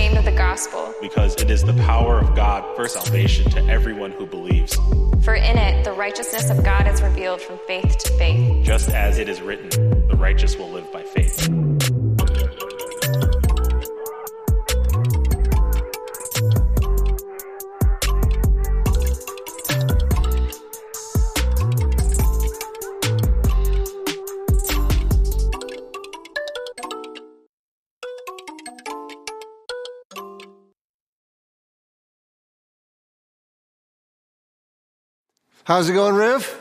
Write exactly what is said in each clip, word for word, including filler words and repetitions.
ashamed of the gospel, because it is the power of God for salvation to everyone who believes. for in it the righteousness of God is revealed from faith to faith. Just as it is written, the righteous will live by faith. How's it going, Riv?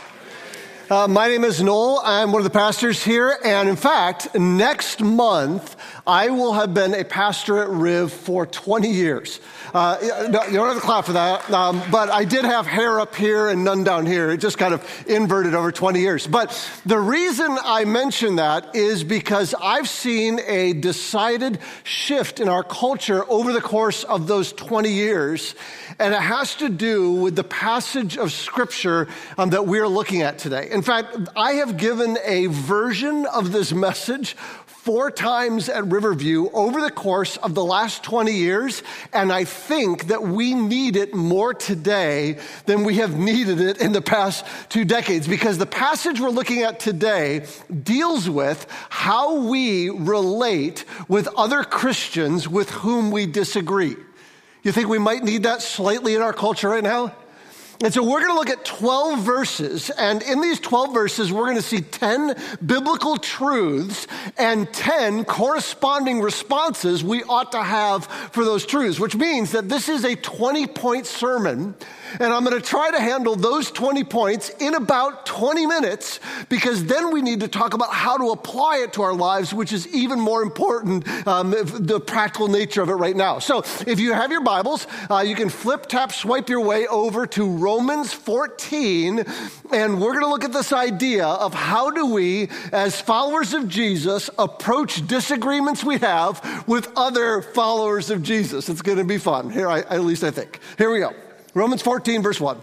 Uh, my name is Noel. I'm one of the pastors here. And in fact, next month, I will have been a pastor at Riv for twenty years. Uh, no, you don't have to clap for that. Um, but I did have hair up here and none down here. It just kind of inverted over twenty years. But the reason I mention that is because I've seen a decided shift in our culture over the course of those twenty years. And it has to do with the passage of Scripture um, that we're looking at today. In fact, I have given a version of this message four times at Riverview over the course of the last twenty years, and I think that we need it more today than we have needed it in the past two decades, because the passage we're looking at today deals with how we relate with other Christians with whom we disagree. You think we might need that slightly in our culture right now? And so we're going to look at twelve verses, and in these twelve verses, we're going to see ten biblical truths and ten corresponding responses we ought to have for those truths, which means that this is a twenty-point sermon, and I'm going to try to handle those twenty points in about twenty minutes, because then we need to talk about how to apply it to our lives, which is even more important, um, the practical nature of it right now. So if you have your Bibles, uh, you can flip, tap, swipe your way over to Romans fourteen, and we're going to look at this idea of how do we, as followers of Jesus, approach disagreements we have with other followers of Jesus. It's going to be fun. Here, I, at least I think. Here we go. Romans fourteen, verse one.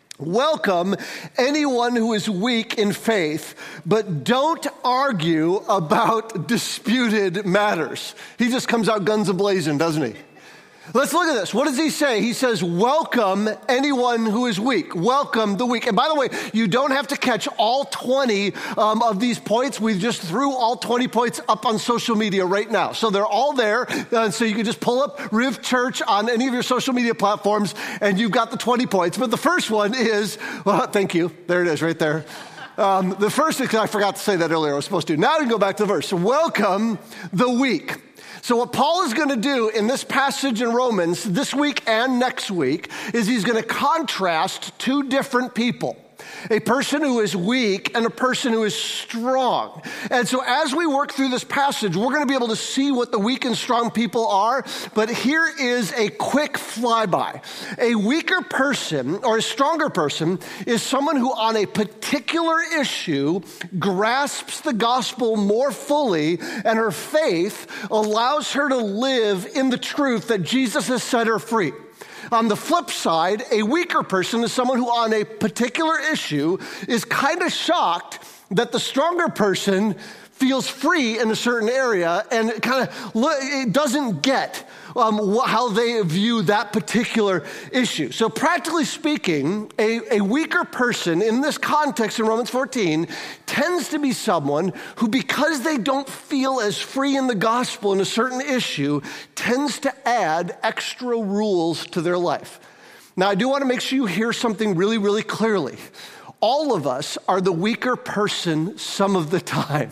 Welcome anyone who is weak in faith, but don't argue about disputed matters. He just comes out guns a-blazing, doesn't he? Let's look at this. What does he say? He says, welcome anyone who is weak. Welcome the weak. And by the way, you don't have to catch all twenty um, of these points. We just threw all twenty points up on social media right now. So they're all there. Uh, so you can just pull up Riv Church on any of your social media platforms, and you've got the twenty points. But the first one is, well, thank you. There it is right there. Um, the first, because I forgot to say that earlier, I was supposed to. Now we can go back to the verse. Welcome the weak. So what Paul is going to do in this passage in Romans this week and next week is he's going to contrast two different people. A person who is weak and a person who is strong. And so as we work through this passage, we're going to be able to see what the weak and strong people are. But here is a quick flyby. A weaker person or a stronger person is someone who on a particular issue grasps the gospel more fully, and her faith allows her to live in the truth that Jesus has set her free. On the flip side, a weaker person is someone who on a particular issue is kind of shocked that the stronger person feels free in a certain area and kind of it doesn't get um, how they view that particular issue. So practically speaking, a, a weaker person in this context in Romans fourteen tends to be someone who, because they don't feel as free in the gospel in a certain issue, tends to add extra rules to their life. Now, I do want to make sure you hear something really, really clearly. All of us are the weaker person some of the time.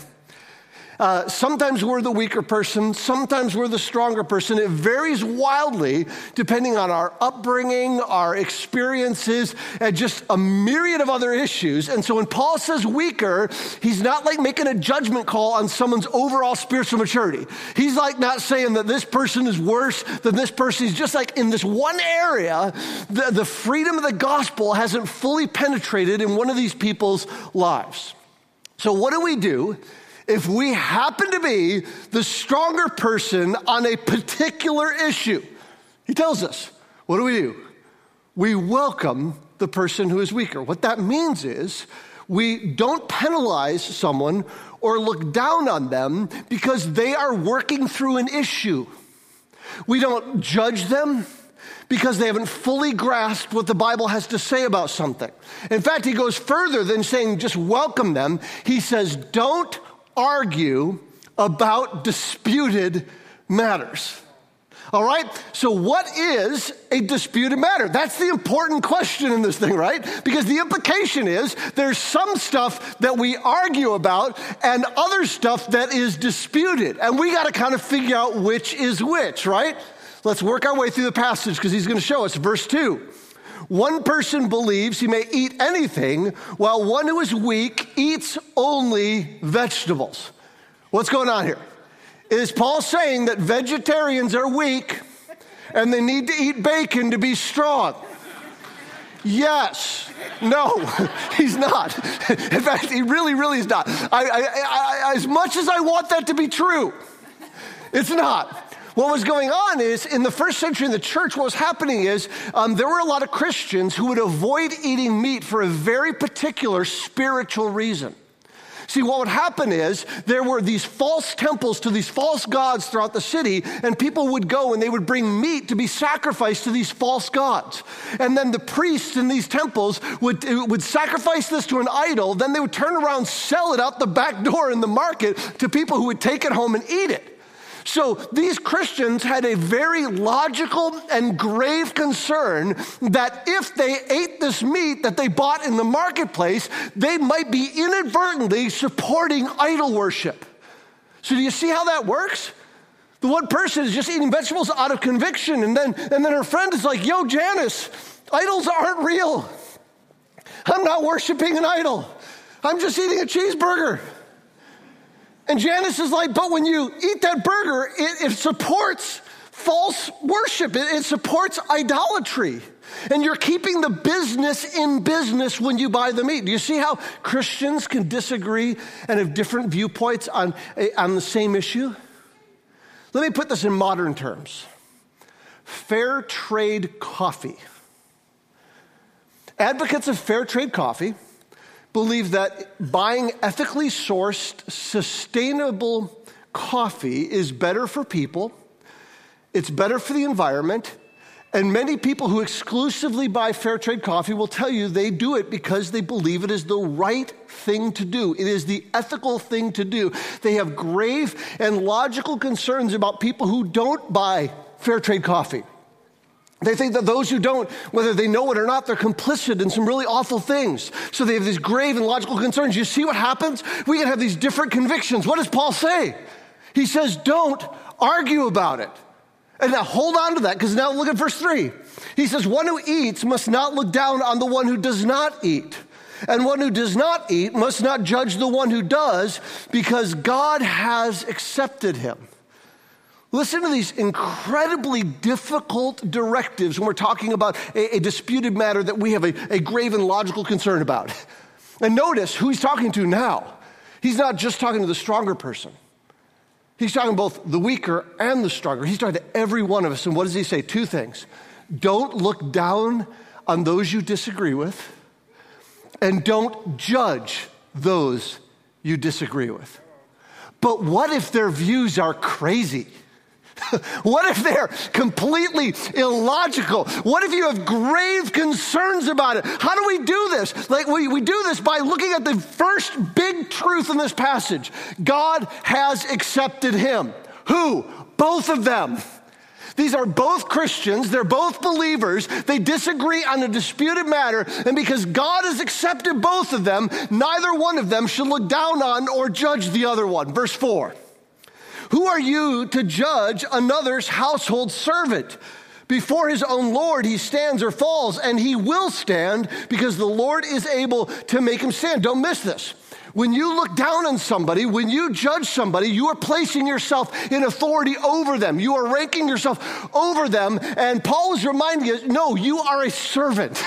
Uh, sometimes we're the weaker person, sometimes we're the stronger person. It varies wildly depending on our upbringing, our experiences, and just a myriad of other issues. And so when Paul says weaker, he's not like making a judgment call on someone's overall spiritual maturity. He's like not saying that this person is worse than this person. He's just like in this one area, the, the freedom of the gospel hasn't fully penetrated in one of these people's lives. So what do we do if we happen to be the stronger person on a particular issue? He tells us, what do we do? We welcome the person who is weaker. What that means is we don't penalize someone or look down on them because they are working through an issue. We don't judge them because they haven't fully grasped what the Bible has to say about something. In fact, he goes further than saying just welcome them. He says, don't argue about disputed matters. All right? So what is a disputed matter? That's the important question in this thing, right? Because the implication is there's some stuff that we argue about and other stuff that is disputed. And we got to kind of figure out which is which, right? Let's work our way through the passage because he's going to show us. Verse two. One person believes he may eat anything, while one who is weak eats only vegetables. What's going on here? Is Paul saying that vegetarians are weak and they need to eat bacon to be strong? Yes. No, he's not. In fact, he really, really is not. I, I, I, as much as I want that to be true, it's not. What was going on is, in the first century in the church, what was happening is um, there were a lot of Christians who would avoid eating meat for a very particular spiritual reason. See, what would happen is there were these false temples to these false gods throughout the city, and people would go and they would bring meat to be sacrificed to these false gods. And then the priests in these temples would, would sacrifice this to an idol, then they would turn around, sell it out the back door in the market to people who would take it home and eat it. So these Christians had a very logical and grave concern that if they ate this meat that they bought in the marketplace, they might be inadvertently supporting idol worship. So do you see how that works? The one person is just eating vegetables out of conviction, and then, and then her friend is like, yo, Janice, idols aren't real. I'm not worshiping an idol. I'm just eating a cheeseburger. And Janice is like, but when you eat that burger, it, it supports false worship. It, it supports idolatry. And you're keeping the business in business when you buy the meat. Do you see how Christians can disagree and have different viewpoints on, on the same issue? Let me put this in modern terms. Fair trade coffee. Advocates of fair trade coffee believe that buying ethically sourced, sustainable coffee is better for people, it's better for the environment, and many people who exclusively buy fair trade coffee will tell you they do it because they believe it is the right thing to do. It is the ethical thing to do. They have grave and logical concerns about people who don't buy fair trade coffee. They think that those who don't, whether they know it or not, they're complicit in some really awful things. So they have these grave and logical concerns. You see what happens? We can have these different convictions. What does Paul say? He says, don't argue about it. And now hold on to that, because now look at verse three. He says, one who eats must not look down on the one who does not eat. And one who does not eat must not judge the one who does, because God has accepted him. Listen to these incredibly difficult directives when we're talking about a, a disputed matter that we have a, a grave and logical concern about. And notice who he's talking to now. He's not just talking to the stronger person. He's talking both the weaker and the stronger. He's talking to every one of us. And what does he say? Two things. Don't look down on those you disagree with, and don't judge those you disagree with. But what if their views are crazy? What if they're completely illogical? What if you have grave concerns about it? How do we do this? Like we, we do this by looking at the first big truth in this passage. God has accepted him. Who? Both of them. These are both Christians. They're both believers. They disagree on a disputed matter. And because God has accepted both of them, neither one of them should look down on or judge the other one. Verse four. Who are you to judge another's household servant? Before his own Lord, he stands or falls, and he will stand because the Lord is able to make him stand. Don't miss this. When you look down on somebody, when you judge somebody, you are placing yourself in authority over them. You are ranking yourself over them. And Paul is reminding us, no, you are a servant.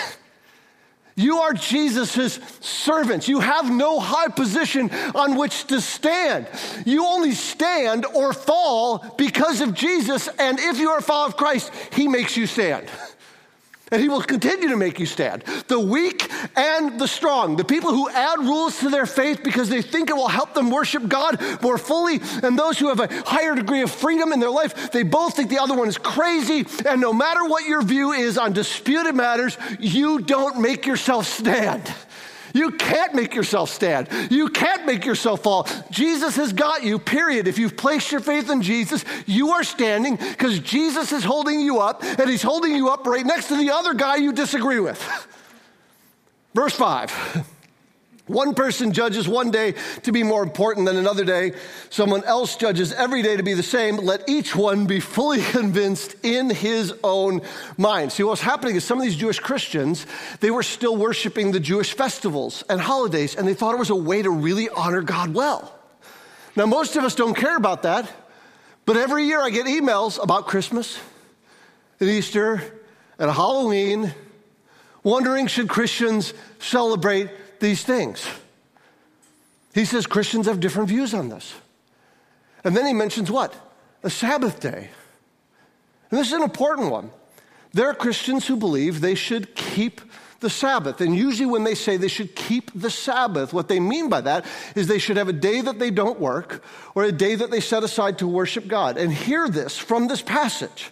You are Jesus' servants. You have no high position on which to stand. You only stand or fall because of Jesus, and if you are a follower of Christ, he makes you stand. And he will continue to make you stand. The weak and the strong, the people who add rules to their faith because they think it will help them worship God more fully, and those who have a higher degree of freedom in their life, they both think the other one is crazy. And no matter what your view is on disputed matters, you don't make yourself stand. You can't make yourself stand. You can't make yourself fall. Jesus has got you, period. If you've placed your faith in Jesus, you are standing because Jesus is holding you up, and he's holding you up right next to the other guy you disagree with. Verse five. One person judges one day to be more important than another day. Someone else judges every day to be the same. Let each one be fully convinced in his own mind. See, what's happening is some of these Jewish Christians, they were still worshiping the Jewish festivals and holidays, and they thought it was a way to really honor God well. Now, most of us don't care about that, but every year I get emails about Christmas and Easter and Halloween, wondering, should Christians celebrate these things? He says Christians have different views on this. And then he mentions what? A Sabbath day. And this is an important one. There are Christians who believe they should keep the Sabbath. And usually when they say they should keep the Sabbath, what they mean by that is they should have a day that they don't work or a day that they set aside to worship God. And hear this from this passage.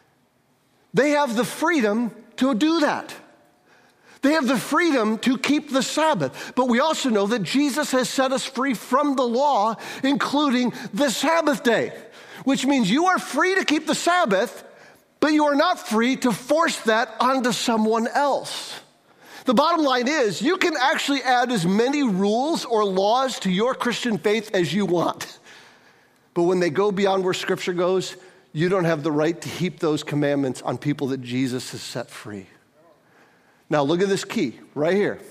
They have the freedom to do that. They have the freedom to keep the Sabbath. But we also know that Jesus has set us free from the law, including the Sabbath day, which means you are free to keep the Sabbath, but you are not free to force that onto someone else. The bottom line is you can actually add as many rules or laws to your Christian faith as you want. But when they go beyond where Scripture goes, you don't have the right to heap those commandments on people that Jesus has set free. Now look at this key right here.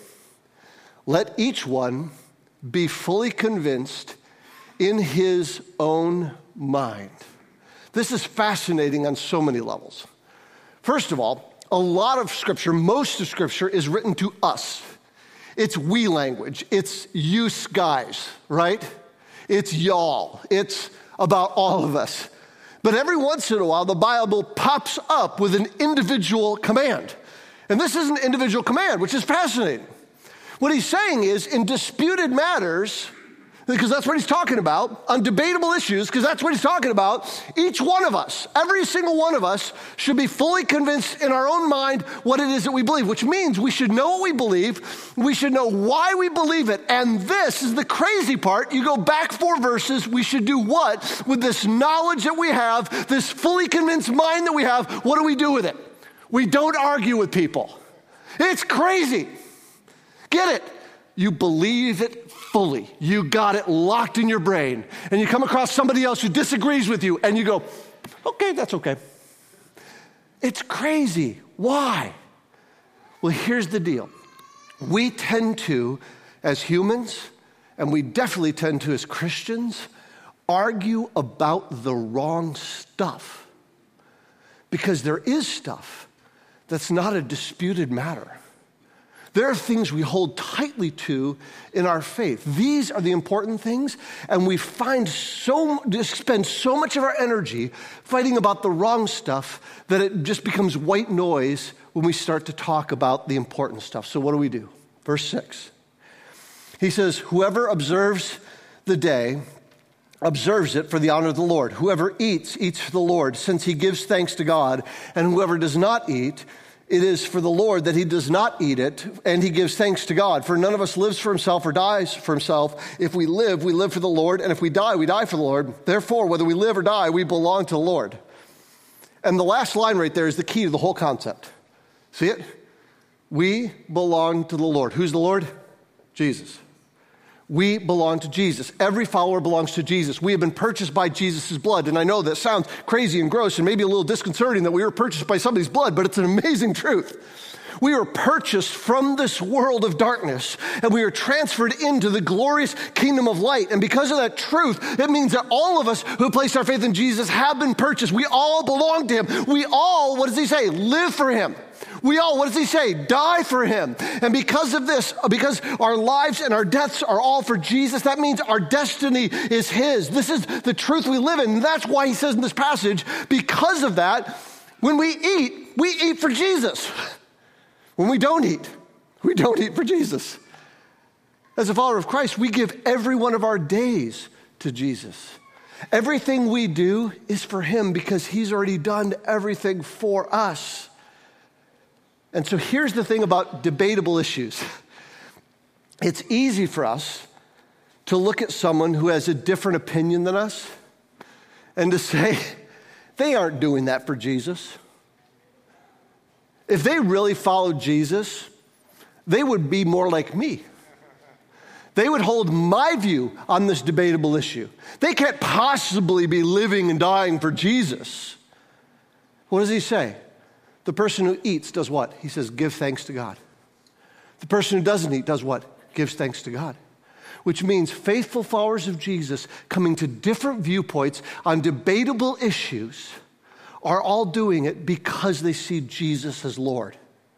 Let each one be fully convinced in his own mind. This is fascinating on so many levels. First of all, a lot of Scripture, most of Scripture is written to us. It's we language. It's you guys, right? It's y'all. It's about all of us. But every once in a while, the Bible pops up with an individual command. And this is an individual command, which is fascinating. What he's saying is, in disputed matters, because that's what he's talking about, on debatable issues, because that's what he's talking about, each one of us, every single one of us, should be fully convinced in our own mind what it is that we believe, which means we should know what we believe, we should know why we believe it, and this is the crazy part. You go back four verses, we should do what? With this knowledge that we have, this fully convinced mind that we have, what do we do with it? We don't argue with people. It's crazy. Get it? You believe it fully. You got it locked in your brain. And you come across somebody else who disagrees with you, and you go, okay, that's okay. It's crazy. Why? Well, here's the deal. We tend to, as humans, and we definitely tend to as Christians, argue about the wrong stuff. Because there is stuff that's not a disputed matter. There are things we hold tightly to in our faith. These are the important things, and we find so spend so much of our energy fighting about the wrong stuff that it just becomes white noise when we start to talk about the important stuff. So what do we do? Verse six. He says, whoever observes the day observes it for the honor of the Lord. Whoever eats, eats for the Lord, since he gives thanks to God. And whoever does not eat, it is for the Lord that he does not eat it, and he gives thanks to God. For none of us lives for himself or dies for himself. If we live, we live for the Lord, and if we die, we die for the Lord. Therefore, whether we live or die, we belong to the Lord. And the last line right there is the key to the whole concept. See it? We belong to the Lord. Who's the Lord? Jesus. We belong to Jesus. Every follower belongs to Jesus. We have been purchased by Jesus' blood. And I know that sounds crazy and gross and maybe a little disconcerting that we were purchased by somebody's blood, but it's an amazing truth. We were purchased from this world of darkness, and we are transferred into the glorious kingdom of light. And because of that truth, it means that all of us who place our faith in Jesus have been purchased. We all belong to him. We all, what does he say? Live for him. We all, what does he say? Die for him. And because of this, because our lives and our deaths are all for Jesus, that means our destiny is his. This is the truth we live in. And that's why he says in this passage, because of that, When we eat, we eat for Jesus. When we don't eat, we don't eat for Jesus. As a follower of Christ, we give every one of our days to Jesus. Everything we do is for him because he's already done everything for us. And so here's the thing about debatable issues. It's easy for us to look at someone who has a different opinion than us and to say, they aren't doing that for Jesus. If they really followed Jesus, they would be more like me. They would hold my view on this debatable issue. They can't possibly be living and dying for Jesus. What does he say? The person who eats does what? He says, give thanks to God. The person who doesn't eat does what? Gives thanks to God. Which means faithful followers of Jesus coming to different viewpoints on debatable issues are all doing it because they see Jesus as Lord.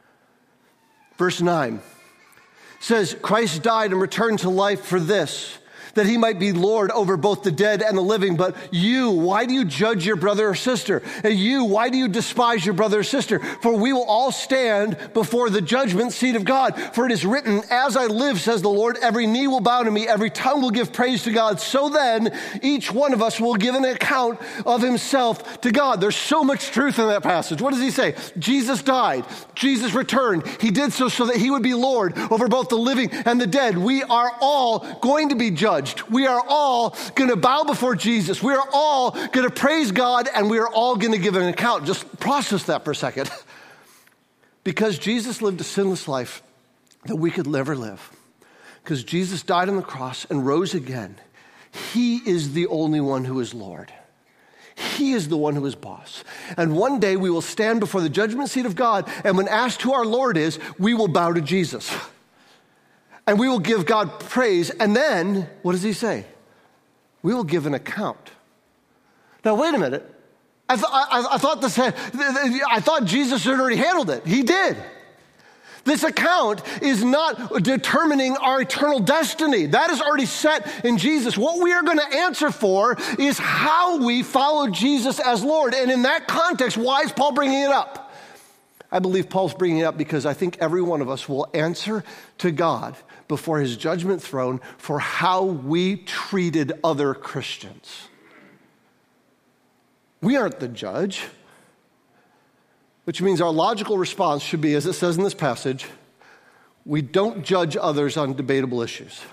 Verse nine says, Christ died and returned to life for this, that he might be Lord over both the dead and the living. But you, why do you judge your brother or sister? And you, why do you despise your brother or sister? For we will all stand before the judgment seat of God. For it is written, as I live, says the Lord, every knee will bow to me, every tongue will give praise to God. So then, each one of us will give an account of himself to God. There's so much truth in that passage. What does he say? Jesus died. Jesus returned. He did so so that he would be Lord over both the living and the dead. We are all going to be judged. We are all going to bow before Jesus. We are all going to praise God, and we are all going to give an account. Just process that for a second. Because Jesus lived a sinless life that we could never live. Because Jesus died on the cross and rose again. He is the only one who is Lord. He is the one who is boss. And one day we will stand before the judgment seat of God, and when asked who our Lord is, we will bow to Jesus. And we will give God praise. And then, what does he say? We will give an account. Now, wait a minute. I, th- I, I thought this had, I thought Jesus had already handled it. He did. This account is not determining our eternal destiny. That is already set in Jesus. What we are going to answer for is how we follow Jesus as Lord. And in that context, why is Paul bringing it up? I believe Paul's bringing it up because I think every one of us will answer to God before his judgment throne for how we treated other Christians. We aren't the judge, which means our logical response should be, as it says in this passage, we don't judge others on debatable issues.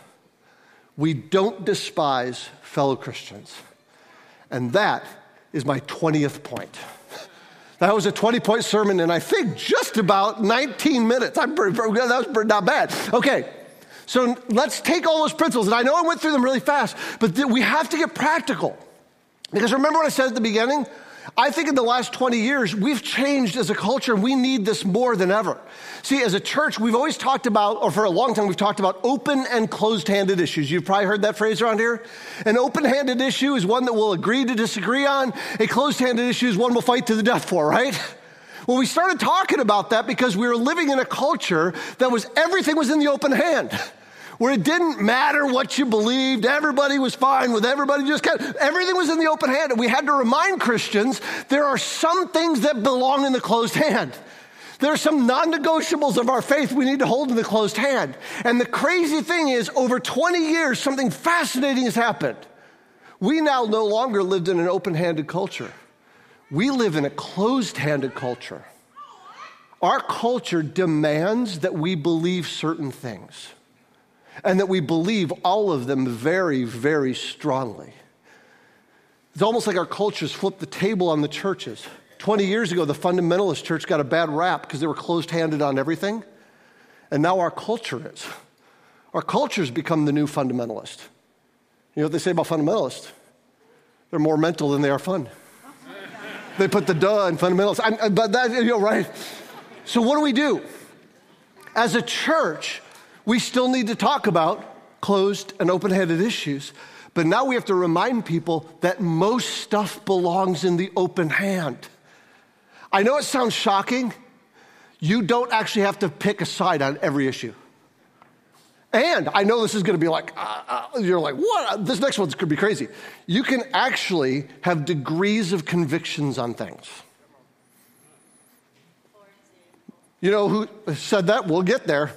We don't despise fellow Christians. And that is my twentieth point. That was a twenty-point sermon, and I think just about nineteen minutes. I'm pretty, that was not bad. Okay. So let's take all those principles, and I know I went through them really fast, but th- we have to get practical. Because remember what I said at the beginning? I think in the last twenty years, we've changed as a culture, and we need this more than ever. See, as a church, we've always talked about, or for a long time, we've talked about open and closed-handed issues. You've probably heard that phrase around here. An open-handed issue is one that we'll agree to disagree on. A closed-handed issue is one we'll fight to the death for, right? Well, we started talking about that because we were living in a culture that was, everything was in the open hand, where it didn't matter what you believed. Everybody was fine with everybody. Just kind of, everything was in the open hand. And we had to remind Christians there are some things that belong in the closed hand. There are some non-negotiables of our faith we need to hold in the closed hand. And the crazy thing is, over twenty years, something fascinating has happened. We now no longer lived in an open-handed culture. We live in a closed-handed culture. Our culture demands that we believe certain things, and that we believe all of them very, very strongly. It's almost like our culture's flipped the table on the churches. twenty years ago, the fundamentalist church got a bad rap because they were closed-handed on everything. And now our culture is. Our culture's become the new fundamentalist. You know what they say about fundamentalists? They're more mental than they are fun. They put the duh in fundamentalists. I, but that, you know, right? So what do we do? As a church, we still need to talk about closed and open-handed issues, but now we have to remind people that most stuff belongs in the open hand. I know it sounds shocking. You don't actually have to pick a side on every issue. And I know this is going to be like, uh, uh, you're like, what? This next one's going to be crazy. You can actually have degrees of convictions on things. You know who said that? We'll get there.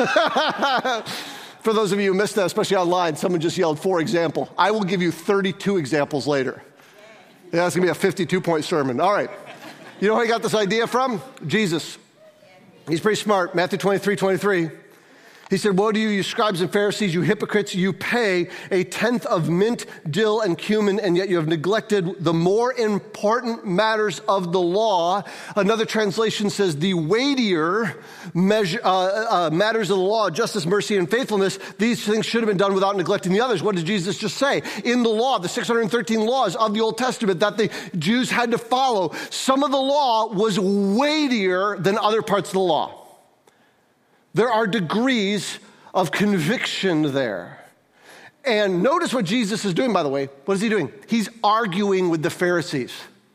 For those of you who missed that, especially online, someone just yelled, for example. I will give you thirty-two examples later. Yeah, it's going to be a fifty-two point sermon. All right. You know where I got this idea from? Jesus. He's pretty smart. Matthew twenty-three twenty-three. He said, woe to you, you scribes and Pharisees, you hypocrites, you pay a tenth of mint, dill, and cumin, and yet you have neglected the more important matters of the law. Another translation says the weightier measure, uh, uh, matters of the law, justice, mercy, and faithfulness. These things should have been done without neglecting the others. What did Jesus just say? In the law, the six hundred thirteen laws of the Old Testament that the Jews had to follow, some of the law was weightier than other parts of the law. There are degrees of conviction there. And notice what Jesus is doing, by the way. What is he doing? He's arguing with the Pharisees.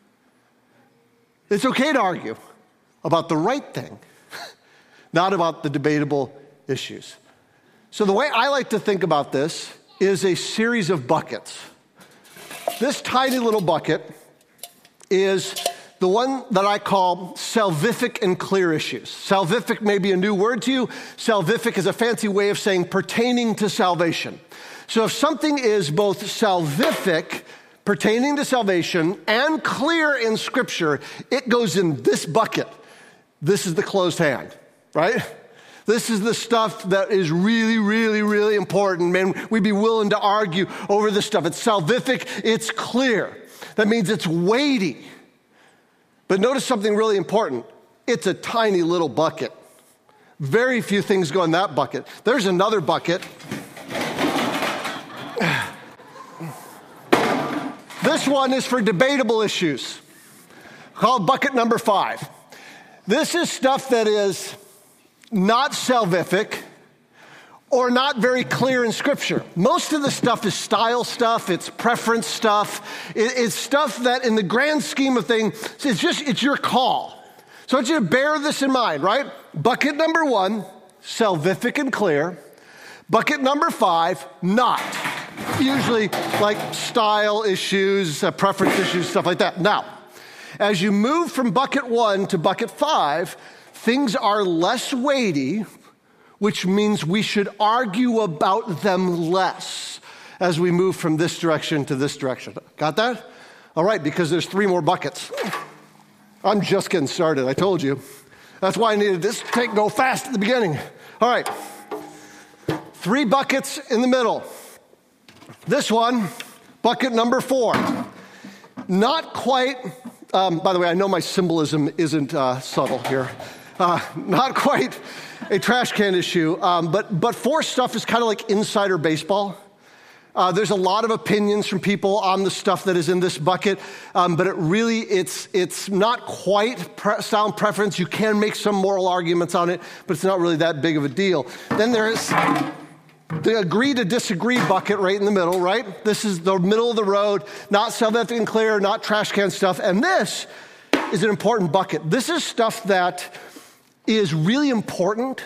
It's okay to argue about the right thing, not about the debatable issues. So the way I like to think about this is a series of buckets. This tiny little bucket is the one that I call salvific and clear issues. Salvific may be a new word to you. Salvific is a fancy way of saying pertaining to salvation. So if something is both salvific, pertaining to salvation, and clear in Scripture, it goes in this bucket. This is the closed hand, right? This is the stuff that is really, really, really important. Man, we'd be willing to argue over this stuff. It's salvific, it's clear. That means it's weighty. But notice something really important. It's a tiny little bucket. Very few things go in that bucket. There's another bucket. This one is for debatable issues, called bucket number five. This is stuff that is not salvific or not very clear in Scripture. Most of the stuff is style stuff, it's preference stuff, it's stuff that in the grand scheme of things, it's just, it's your call. So I want you to bear this in mind, right? Bucket number one, salvific and clear. Bucket number five, not. Usually like style issues, uh, preference issues, stuff like that. Now, as you move from bucket one to bucket five, things are less weighty, which means we should argue about them less as we move from this direction to this direction. Got that? All right, because there's three more buckets. I'm just getting started, I told you. That's why I needed this take go fast at the beginning. All right, three buckets in the middle. This one, bucket number four. Not quite, um, by the way, I know my symbolism isn't uh, subtle here. Uh, not quite a trash can issue, um, but but four stuff is kind of like insider baseball. Uh, there's a lot of opinions from people on the stuff that is in this bucket, um, but it really, it's it's not quite pre- sound preference. You can make some moral arguments on it, but it's not really that big of a deal. Then there's the agree to disagree bucket right in the middle, right? This is the middle of the road, not salvific and clear, not trash can stuff. And this is an important bucket. This is stuff that is really important,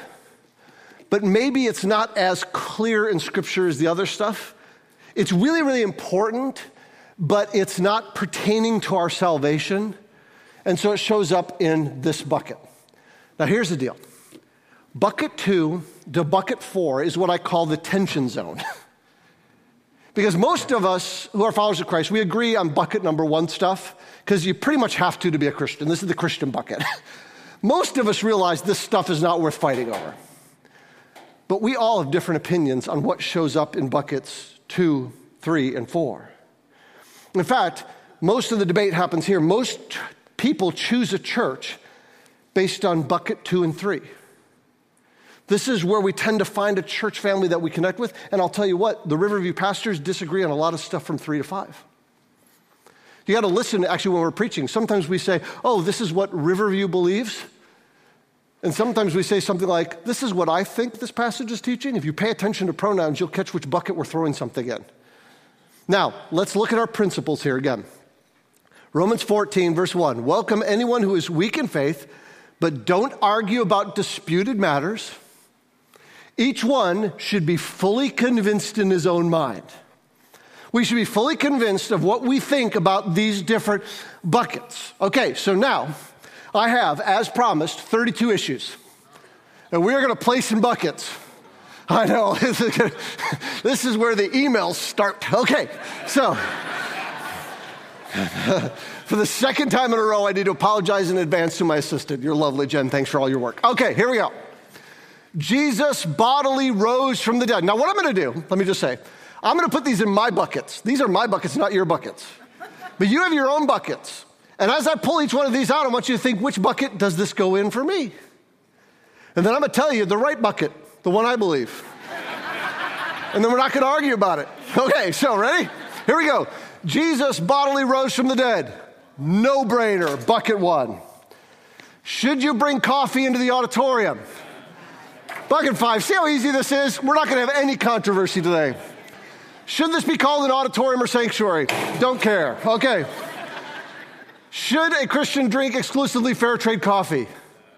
but maybe it's not as clear in Scripture as the other stuff. It's really, really important, but it's not pertaining to our salvation, and so it shows up in this bucket. Now here's the deal. Bucket two to bucket four is what I call the tension zone. Because most of us who are followers of Christ, we agree on bucket number one stuff, because you pretty much have to to be a Christian. This is the Christian bucket. Most of us realize this stuff is not worth fighting over. But we all have different opinions on what shows up in buckets two, three, and four. In fact, most of the debate happens here. Most people choose a church based on bucket two and three. This is where we tend to find a church family that we connect with. And I'll tell you what, the Riverview pastors disagree on a lot of stuff from three to five. You got to listen, actually, when we're preaching. Sometimes we say, oh, this is what Riverview believes. And sometimes we say something like, this is what I think this passage is teaching. If you pay attention to pronouns, you'll catch which bucket we're throwing something in. Now, let's look at our principles here again. Romans fourteen, verse one. Welcome anyone who is weak in faith, but don't argue about disputed matters. Each one should be fully convinced in his own mind. We should be fully convinced of what we think about these different buckets. Okay, so now, I have, as promised, thirty-two issues. And we're going to place in buckets. I know. This is where the emails start. Okay, so for the second time in a row, I need to apologize in advance to my assistant. You're lovely, Jen. Thanks for all your work. Okay, here we go. Jesus bodily rose from the dead. Now, what I'm going to do, let me just say, I'm going to put these in my buckets. These are my buckets, not your buckets. But you have your own buckets. And as I pull each one of these out, I want you to think, which bucket does this go in for me? And then I'm going to tell you the right bucket, the one I believe. And then we're not going to argue about it. Okay, so ready? Here we go. Jesus bodily rose from the dead. No brainer, bucket one. Should you bring coffee into the auditorium? Bucket five. See how easy this is? We're not going to have any controversy today. Should this be called an auditorium or sanctuary? Don't care. Okay. Should a Christian drink exclusively fair trade coffee?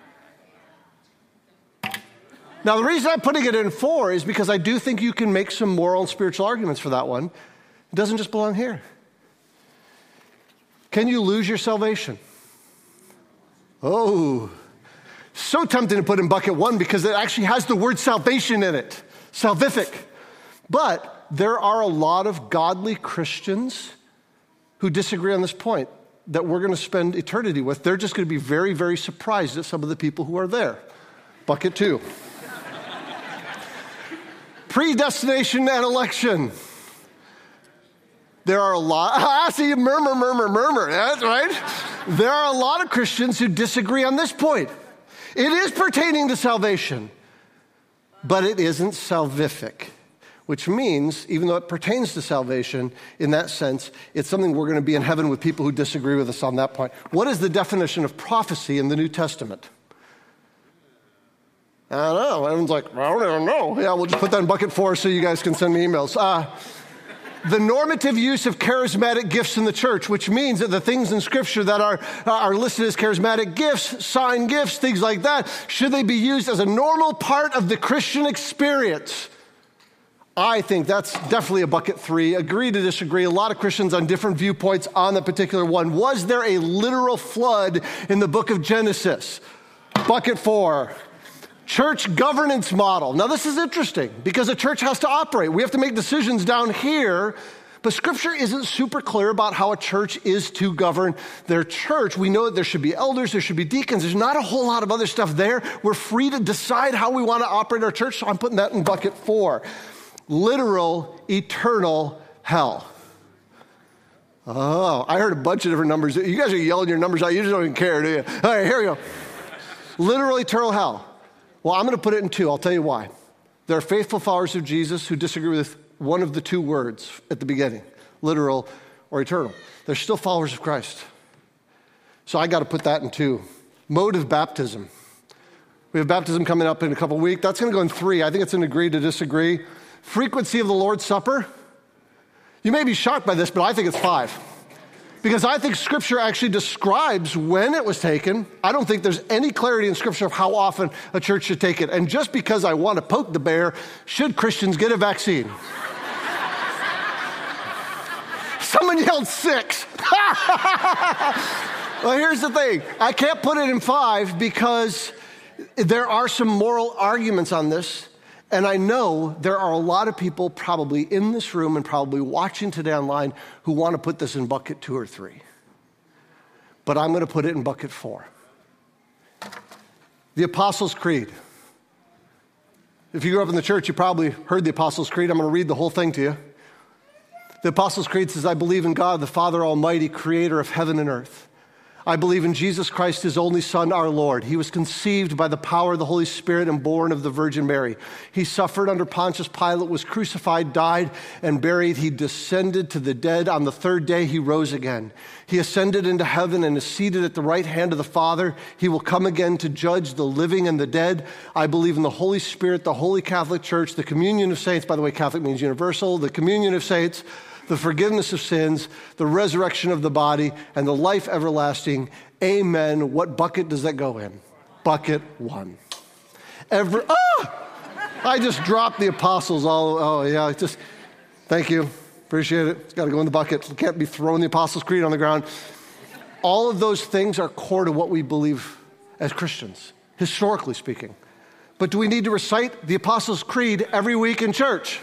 Now, the reason I'm putting it in four is because I do think you can make some moral and spiritual arguments for that one. It doesn't just belong here. Can you lose your salvation? Oh, so tempting to put in bucket one because it actually has the word salvation in it, salvific. But there are a lot of godly Christians who disagree on this point that we're going to spend eternity with. They're just going to be very, very surprised at some of the people who are there. Bucket two. Predestination and election. There are a lot, I see you murmur, murmur, murmur, that's right. There are a lot of Christians who disagree on this point. It is pertaining to salvation, but it isn't salvific, which means, even though it pertains to salvation, in that sense, it's something we're going to be in heaven with people who disagree with us on that point. What is the definition of prophecy in the New Testament? I don't know. Everyone's like, I don't even know. Yeah, we'll just put that in bucket four so you guys can send me emails. Uh, the normative use of charismatic gifts in the church, which means that the things in Scripture that are, uh, are listed as charismatic gifts, sign gifts, things like that, should they be used as a normal part of the Christian experience? I think that's definitely a bucket three. Agree to disagree. A lot of Christians on different viewpoints on the particular one. Was there a literal flood in the book of Genesis? Bucket four. Church governance model. Now, this is interesting because a church has to operate. We have to make decisions down here, but Scripture isn't super clear about how a church is to govern their church. We know that there should be elders, there should be deacons. There's not a whole lot of other stuff there. We're free to decide how we want to operate our church, so I'm putting that in bucket four. Literal, eternal hell. Oh, I heard a bunch of different numbers. You guys are yelling your numbers out. You just don't even care, do you? All right, here we go. Literal, eternal hell. Well, I'm going to put it in two. I'll tell you why. There are faithful followers of Jesus who disagree with one of the two words at the beginning, literal or eternal. They're still followers of Christ. So I got to put that in two. Mode of baptism. We have baptism coming up in a couple weeks. That's going to go in three. I think it's an agree to disagree. Frequency of the Lord's Supper. You may be shocked by this, but I think it's five. Because I think Scripture actually describes when it was taken. I don't think there's any clarity in Scripture of how often a church should take it. And just because I want to poke the bear, should Christians get a vaccine? Someone yelled six. Well, here's the thing. I can't put it in five because there are some moral arguments on this. And I know there are a lot of people probably in this room and probably watching today online who want to put this in bucket two or three. But I'm going to put it in bucket four. The Apostles' Creed. If you grew up in the church, you probably heard the Apostles' Creed. I'm going to read the whole thing to you. The Apostles' Creed says, I believe in God, the Father Almighty, creator of heaven and earth. I believe in Jesus Christ, his only Son, our Lord. He was conceived by the power of the Holy Spirit and born of the Virgin Mary. He suffered under Pontius Pilate, was crucified, died, and buried. He descended to the dead. On the third day, he rose again. He ascended into heaven and is seated at the right hand of the Father. He will come again to judge the living and the dead. I believe in the Holy Spirit, the Holy Catholic Church, the communion of saints. By the way, Catholic means universal. The communion of saints, the forgiveness of sins, the resurrection of the body, and the life everlasting. Amen. What bucket does that go in? Bucket one. Every, oh! I just dropped the apostles all, oh yeah, just, thank you. Appreciate it. It's got to go in the bucket. You can't be throwing the Apostles' Creed on the ground. All of those things are core to what we believe as Christians, historically speaking. But do we need to recite the Apostles' Creed every week in church?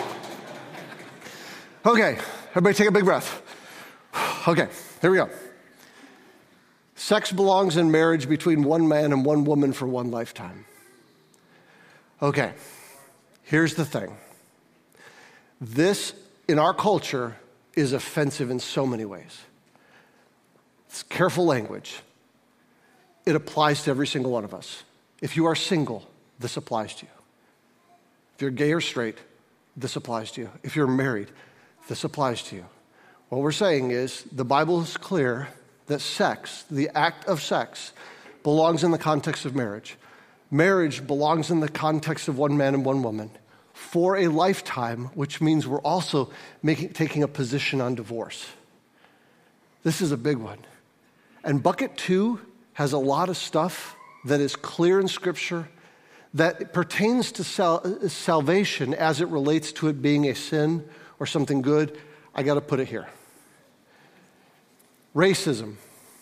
Okay, everybody take a big breath. Okay, here we go. Sex belongs in marriage between one man and one woman for one lifetime. Okay, here's the thing. This, in our culture, is offensive in so many ways. It's careful language. It applies to every single one of us. If you are single, this applies to you. If you're gay or straight, this applies to you. If you're married, this applies to you. What we're saying is the Bible is clear that sex, the act of sex, belongs in the context of marriage. Marriage belongs in the context of one man and one woman for a lifetime, which means we're also making, taking a position on divorce. This is a big one. And bucket two has a lot of stuff that is clear in Scripture that pertains to sal- salvation as it relates to it being a sin or something good. I got to put it here. Racism.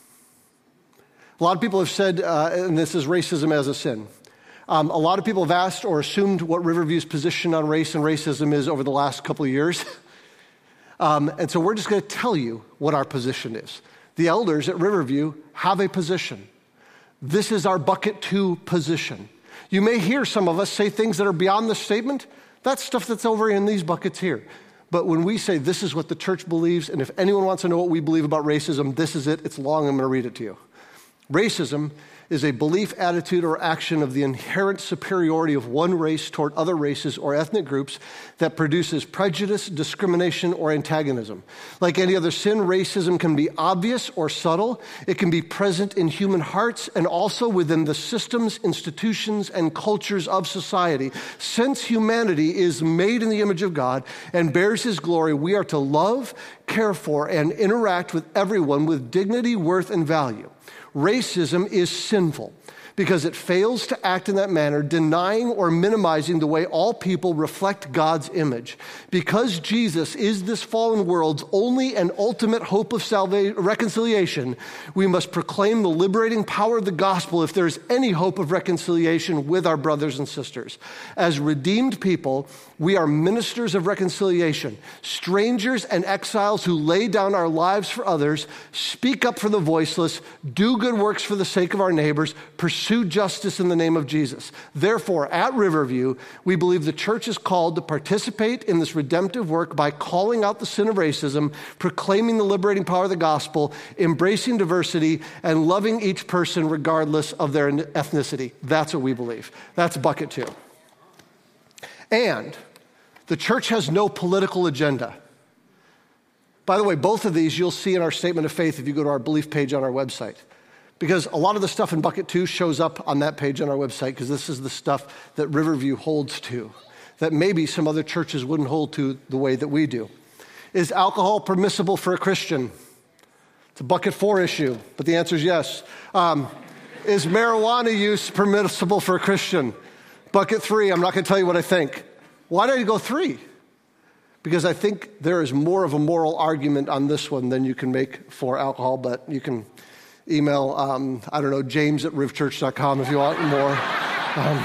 A lot of people have said, uh, and this is racism as a sin. Um, a lot of people have asked or assumed what Riverview's position on race and racism is over the last couple of years. um, and so we're just going to tell you what our position is. The elders at Riverview have a position. This is our bucket two position. You may hear some of us say things that are beyond the statement. That's stuff that's over in these buckets here. But when we say this is what the church believes, and if anyone wants to know what we believe about racism, this is it. It's long. I'm going to read it to you. Racism is a belief, attitude, or action of the inherent superiority of one race toward other races or ethnic groups that produces prejudice, discrimination, or antagonism. Like any other sin, racism can be obvious or subtle. It can be present in human hearts and also within the systems, institutions, and cultures of society. Since humanity is made in the image of God and bears His glory, we are to love, care for, and interact with everyone with dignity, worth, and value. Racism is sinful because it fails to act in that manner, denying or minimizing the way all people reflect God's image. Because Jesus is this fallen world's only and ultimate hope of salvation, reconciliation, we must proclaim the liberating power of the gospel if there's any hope of reconciliation with our brothers and sisters. As redeemed people, we are ministers of reconciliation, strangers and exiles who lay down our lives for others, speak up for the voiceless, do good works for the sake of our neighbors, pursue justice in the name of Jesus. Therefore, at Riverview, we believe the church is called to participate in this redemptive work by calling out the sin of racism, proclaiming the liberating power of the gospel, embracing diversity, and loving each person regardless of their ethnicity. That's what we believe. That's bucket two. And the church has no political agenda. By the way, both of these you'll see in our statement of faith if you go to our belief page on our website. Because a lot of the stuff in bucket two shows up on that page on our website because this is the stuff that Riverview holds to, that maybe some other churches wouldn't hold to the way that we do. Is alcohol permissible for a Christian? It's a bucket four issue, but the answer is yes. Um, is marijuana use permissible for a Christian? Bucket three, I'm not going to tell you what I think. Why did I go three? Because I think there is more of a moral argument on this one than you can make for alcohol, but you can email, um, I don't know, James at riv church dot com if you want more. Um,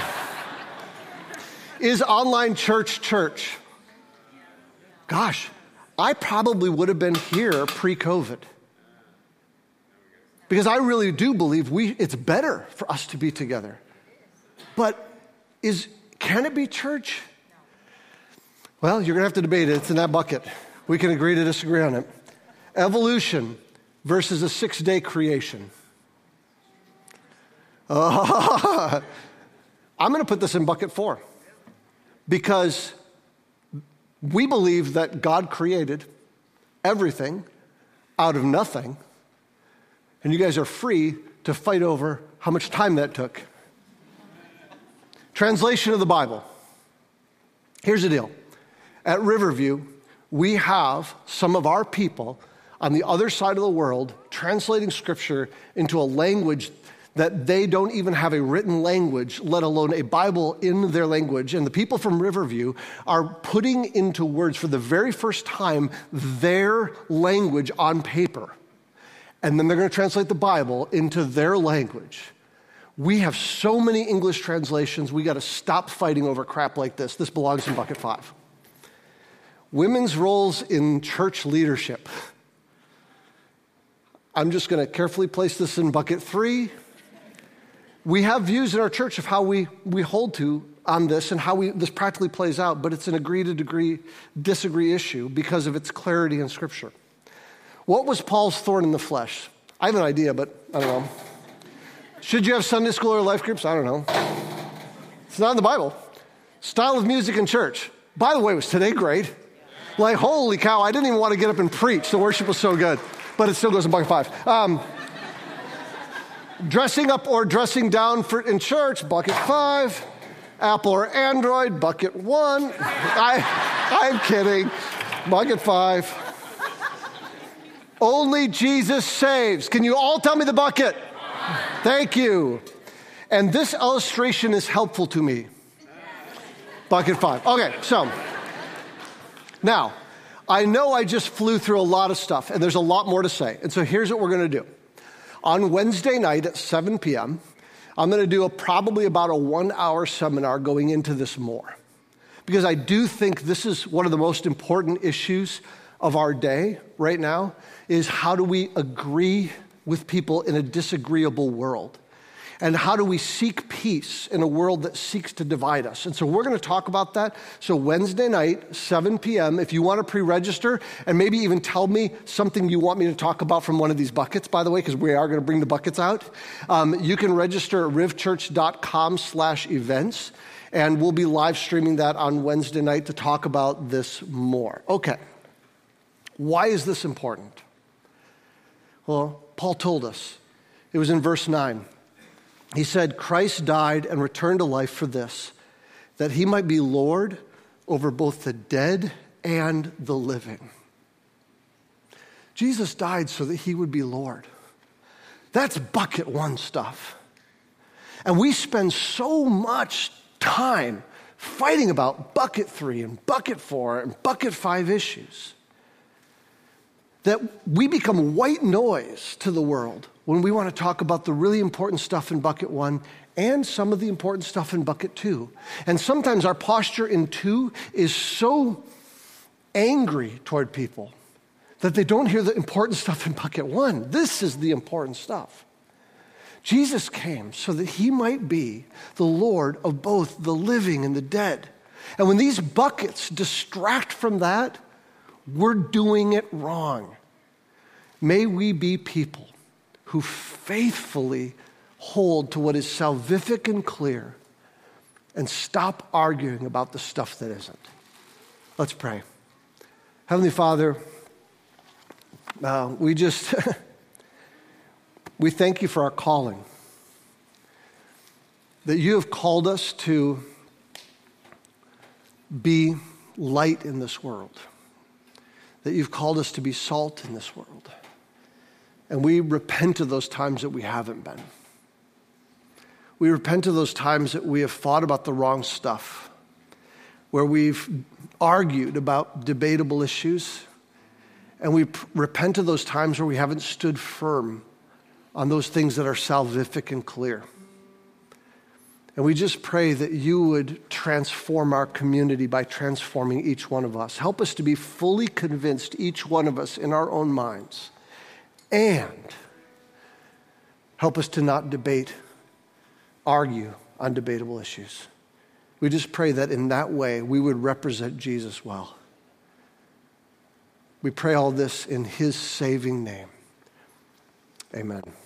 is online church church? Gosh, I probably would have been here pre-COVID. Because I really do believe we it's better for us to be together. But is can it be church? Well, you're going to have to debate it. It's in that bucket. We can agree to disagree on it. Evolution versus a six-day creation. Uh, I'm going to put this in bucket four because we believe that God created everything out of nothing, and you guys are free to fight over how much time that took. Translation of the Bible. Here's the deal. At Riverview, we have some of our people on the other side of the world translating Scripture into a language that they don't even have a written language, let alone a Bible in their language. And the people from Riverview are putting into words for the very first time their language on paper. and then they're going to translate the Bible into their language. We have so many English translations, we got to stop fighting over crap like this. This belongs in bucket five. Women's roles in church leadership. I'm just going to carefully place this in bucket three. We have views in our church of how we, we hold to on this and how we, this practically plays out, but it's an agree to degree, disagree issue because of its clarity in Scripture. What was Paul's thorn in the flesh? I have an idea, but I don't know. Should you have Sunday school or life groups? I don't know. It's not in the Bible. Style of music in church. By the way, was today great? Like, holy cow, I didn't even want to get up and preach. The worship was so good, but it still goes in bucket five. Um, dressing up or dressing down for in church, bucket five. Apple or Android, bucket one. I, I'm kidding. Bucket five. Only Jesus saves. Can you all tell me the bucket? Thank you. And this illustration is helpful to me. Bucket five. Okay, so now, I know I just flew through a lot of stuff, and there's a lot more to say. And so here's what we're going to do. On Wednesday night at seven p.m., I'm going to do a, probably about a one-hour seminar going into this more. Because I do think this is one of the most important issues of our day right now, is how do we agree with people in a disagreeable world? And how do we seek peace in a world that seeks to divide us? And so we're going to talk about that. So Wednesday night, seven p.m., if you want to pre-register and maybe even tell me something you want me to talk about from one of these buckets, by the way, because we are going to bring the buckets out, um, you can register at rivchurch.com slash events, and we'll be live streaming that on Wednesday night to talk about this more. Okay. Why is this important? Well, Paul told us. It was in verse nine. He said, Christ died and returned to life for this, that he might be Lord over both the dead and the living. Jesus died so that he would be Lord. That's bucket one stuff. And we spend so much time fighting about bucket three and bucket four and bucket five issues that we become white noise to the world when we want to talk about the really important stuff in bucket one and some of the important stuff in bucket two. And sometimes our posture in two is so angry toward people that they don't hear the important stuff in bucket one. This is the important stuff. Jesus came so that he might be the Lord of both the living and the dead. And when these buckets distract from that, we're doing it wrong. May we be people who faithfully hold to what is salvific and clear and stop arguing about the stuff that isn't. Let's pray. Heavenly Father, uh, we just, we thank you for our calling. That you have called us to be light in this world. That you've called us to be salt in this world. And we repent of those times that we haven't been. We repent of those times that we have thought about the wrong stuff, where we've argued about debatable issues, and we repent of those times where we haven't stood firm on those things that are salvific and clear. And we just pray that you would transform our community by transforming each one of us. Help us to be fully convinced, each one of us, in our own minds. And help us to not debate, argue on debatable issues. We just pray that in that way we would represent Jesus well. We pray all this in his saving name. Amen.